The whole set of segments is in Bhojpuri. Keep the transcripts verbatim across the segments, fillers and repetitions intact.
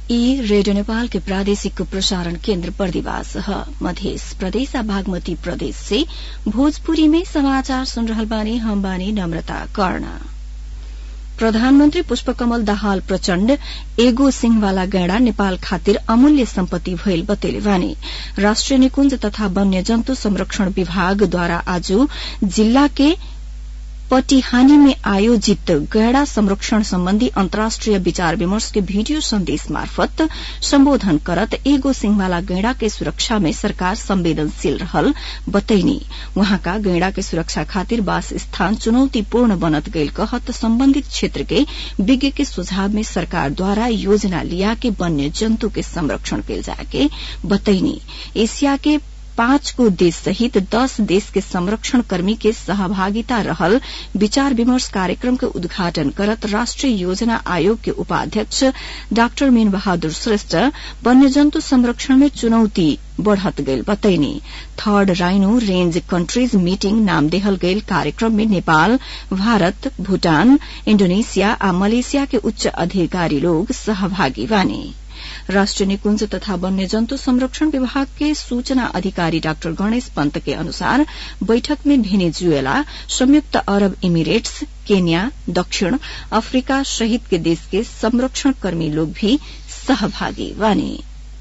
ई रेडियो नेपाल के प्रादेशिक प्रसारण केन्द्र बर्दिवास ह मध्य प्रदेश आ बागमती प्रदेश से भोजपुरी में समाचार सुन रहल बानी। हम बानी नम्रता कर्ण। प्रधानमन्त्री पुष्पकमल दाहाल प्रचण्ड एगो सिंहवाला गैंडा नेपाल खातिर अमूल्य सम्पत्ति भइल बतैले बानी। राष्ट्रिय निकुंज तथा वन्यजन्तु संरक्षण विभागद्वारा आज जिल्ला के पटिहानी में आयोजित गैंडा संरक्षण सम्बन्धी अन्तर्राष्ट्रिय विचार विमर्श के भिडियो सन्देश मार्फत सम्बोधन करत एगो सिंहवाला गैंडा के सुरक्षा में सरकार संवेदनशील रहल बतैनी। वहाँका गैंडा के सुरक्षा खातिर वास स्थान चुनौतीपूर्ण बनत गइल कहत सम्बन्धित क्षेत्र के विज्ञ के सुझाव में सरकार द्वारा योजना लिया के वन्य जन्तु के संरक्षण कइल जाके बतैनी। एशिया के पांच को देश सहित दस देश के संरक्षण कर्मी के सहभागिता रहल विचार विमर्श कार्यक्रम के उद्घाटन करत राष्ट्रीय योजना आयोग के उपाध्यक्ष डाक्टर मीन बहादुर श्रेष्ठ वन्यजन्तु संरक्षण में चुनौती बढ़त गइल बतैनी। Third rhino range countries meeting नाम देहल गइल कार्यक्रम में नेपाल, भारत, भूटान, इण्डोनेशिया आ मलेशिया के उच्च अधिकारी लोग सहभागी बानी। राष्ट्रिय निकुंज तथा वन्यजन्तु संरक्षण विभाग के सूचना अधिकारी डाक्टर गणेश पन्त के अनुसार बैठक में भेनेजुएला, संयुक्त अरब इमिरेट्स, केन्या, दक्षिण अफ्रीका सहित के देश के संरक्षण कर्मी लोग भी सहभागी बने।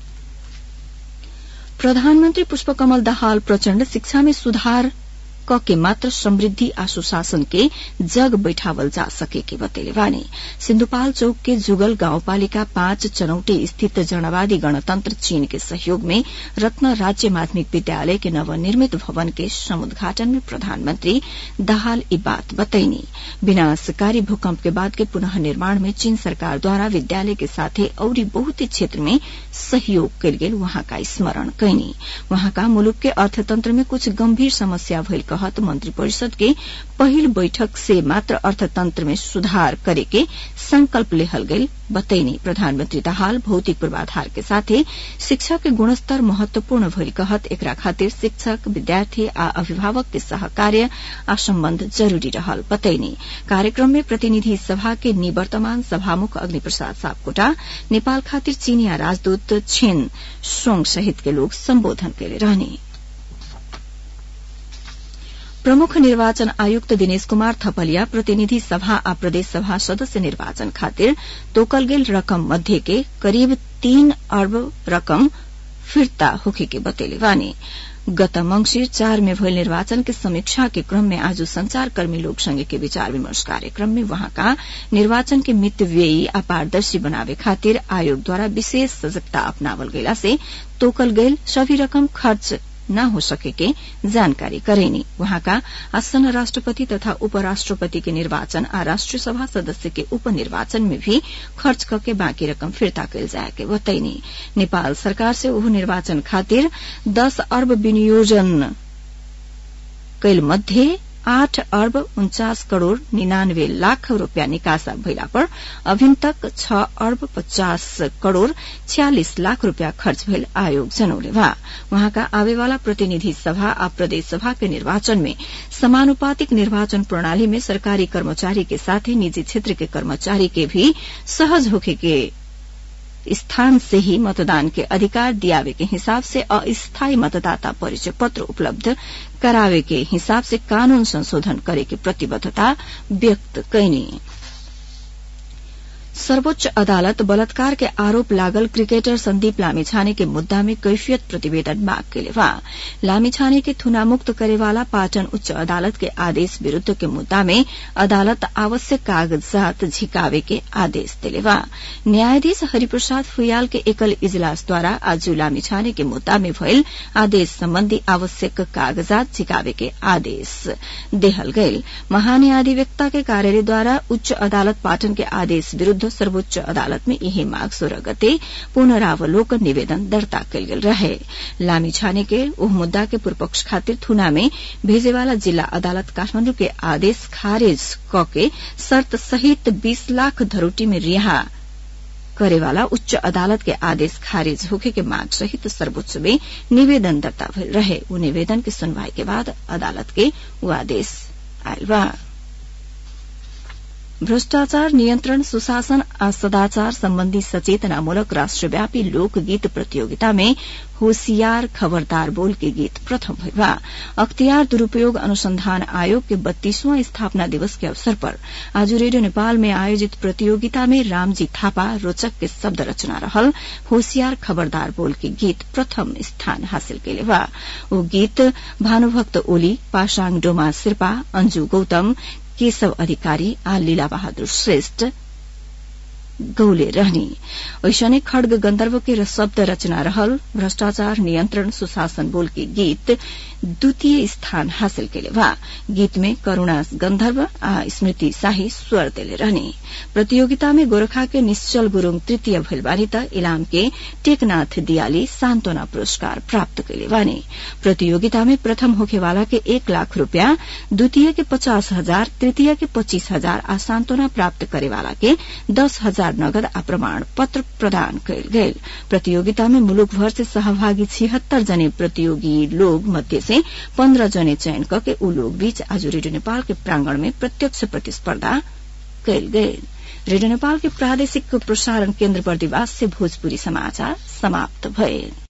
प्रधानमन्त्री पुष्पकमल दाहाल प्रचण्ड शिक्षा में सुधार क के मात्र समृद्धि आ सुशासन के जग बैठावल जा सके के बतैले बानी। सिन्धुपाल चौक के जुगल गाउँपालिका पाँच चनौटे स्थित जनवादी गणतन्त्र चीन के सहयोग में रत्न राज्य माध्यमिक विद्यालय के नवनिर्मित भवन के समुद्घाटन में प्रधानमन्त्री दाहाल यी बात बतैनी। विनाशकारी भूकंप के बाद के पुनः निर्माण में चीन सरकार द्वारा विद्यालय के साथे औरी बहुते क्षेत्र में सहयोग कइल गेल वहाँका स्मरण कैनी। वहाँका मुलुक के अर्थतंत्र में कुछ गंभीर समस्या भइल कहत मंत्री परिषद के पहिल बैठक से मात्र अर्थतंत्र में सुधार करे के संकल्प लेहल गइल बतैनी। प्रधानमन्त्री दाहाल भौतिक पूर्वाधार के साथे शिक्षा के गुणस्तर महत्वपूर्ण भइल कहत एकरा खातिर शिक्षक, विद्यार्थी आ अभिभावक के सहकार्य आ सम्बन्ध जरूरी रहल बतैनी। कार्यक्रम में प्रतिनिधि सभा के निवर्तमान सभामुख अग्निप्रसाद सापकोटा, नेपाल खातिर चीनिया राजदूत छेन सोंग सहित के लोग सम्बोधन कैले रहने। प्रमुख निर्वाचन आयुक्त दिनेश कुमार थपलिया प्रतिनिधि सभा आ प्रदेश सभा सदस्य निर्वाचन खातिर तोकल गेल रकम मध्ये के करीब तीन अर्ब रकम फिर्ता होखे के बतैले बानी। गत मंगिर चार में भइल निर्वाचन के समीक्षा के क्रम में आज संचारकर्मी लोग संगे के विचार विमर्श कार्यक्रम में वहाँका निर्वाचन के मितव्ययी आ पारदर्शी बनावे खातिर आयोग द्वारा विशेष सजगता अपनावल गइला से तोकल गइल सभी रकम खर्च न हो सके के जानकारी करेनी। वहाँका आसन्न राष्ट्रपति तथा उपराष्ट्रपति के निर्वाचन आ राष्ट्रिय सभा सदस्य के उपनिर्वाचन में भी खर्च करके बाँकी रकम फिर्ता कैल जाए के बतैनी। नेपाल सरकार से ओह निर्वाचन खातिर दस अर्ब विनियोजन कैल मध्ये आठ अर्ब उन्चास करोड़ निन्यानवे लाख रूपियाँ निकासा भइला पर अभिन तक छ अर्ब पचास करोड़ छियालिस लाख रूपियाँ खर्च भइल आयोग जनौले बा। वहाँका आवेवाला प्रतिनिधि सभा आ प्रदेश सभा के निर्वाचन में समानुपातिक निर्वाचन प्रणाली में सरकारी कर्मचारी के साथ ही निजी क्षेत्र के कर्मचारी के भी सहज होखे के स्थान से ही मतदान के अधिकार दियावे के हिसाब से अस्थायी मतदाता परिचय पत्र उपलब्ध करावे के हिसाब से कानून संशोधन करे के प्रतिबद्धता व्यक्त कैनी। सर्वोच्च अदालत बलात्कार के आरोप लागल क्रिकेटर संदीप लामिछाने के मुद्दा में कैफियत प्रतिवेदन मांग कैले बा। लामिछाने के थुनामुक्त करेवाला पाटन उच्च अदालत के आदेश विरूद्ध के मुद्दा में अदालत आवश्यक कागजात झिकावे के आदेश दिले बा। न्यायाधीश हरिप्रसाद फुयाल के एकल इजलास द्वारा आज लामिछाने के मुद्दा में भइल आदेश सम्बन्धी आवश्यक कागजात झिकावे के आदेश देहल गइल। महान्यायाधिवक्ता के कार्यालय द्वारा उच्च अदालत पाटन के आदेश विरूद्ध सर्वोच्च अदालत में यही माघ सोलह गते पुनरावलोकन निवेदन दर्ता कयल गेल रहे। लामिछाने के ओह मुद्दा के पूर्वपक्ष खातिर थुना में भेजेवाला जिल्ला अदालत काठमाडौँ के आदेश खारेज क के शर्त सहित बीस लाख धरोटी में रिहा करेवाला उच्च अदालत के आदेश खारिज होखे के मांग सहित सर्वोच्च में निवेदन दर्ता भइल रहे। उ निवेदन के सुनवाई के बाद अदालत के उ आदेश आयल बा। भ्रष्टाचार नियन्त्रण सुशासन आ सदाचार सम्बन्धी सचेतनामूलक राष्ट्रव्यापी लोकगीत प्रतियोगिता में होशियार खबरदार बोल के गीत प्रथम भइल बा। अख्तियार दुरूपयोग अनुसंधान आयोग के बत्तीसवां स्थापना दिवस के अवसर पर आज रेडियो नेपाल में आयोजित प्रतियोगिता में रामजी थापा रोचक के शब्द रचना रहल होशियार खबरदार बोल के गीत प्रथम स्थान हासिल कैले बा। ओ गीत भानुभक्त ओली, पासाङ डोमा शेर्पा, अंजू गौतम, केशव अधिकारी आ लीला बहादुर श्रेष्ठ गौले रहनी। ऐसने खड्ग गंधर्व के शब्द रचना रहल भ्रष्टाचार नियन्त्रण सुशासन बोल के गीत द्वितीय स्थान हासिल कैले बा। गीत में करूणा गंधर्व आ स्मृति शाही स्वर देले रहनी। प्रतियोगिता में गोरखा के निश्चल गुरूङ तृतीय भइल बानी त इलाम के टेकनाथ दियाली सांत्वना पुरस्कार प्राप्त कैले बानी। प्रतियोगिता में प्रथम होखेवाला के एक लाख रूपया, द्वितीय के पचास हजार, तृतीय के पच्चीस हजार आ सांत्वना प्राप्त करेवाला के दस हजार नगद आ प्रमाण पत्र प्रदान कयल गेल। प्रतियोगिता में मुलुक भर से सहभागी छिहत्तर जने प्रतियोगी लोग मध्य से पन्ध्र जने चयन करके उ लोग बीच आज रेडियो नेपाल के प्रांगण में प्रत्यक्ष प्रतिस्पर्धा कयल गेल। रेडियो नेपाल के प्रादेशिक प्रसारण केन्द्र बर्दिवास से भोजपुरी समाचार समाप्त भए।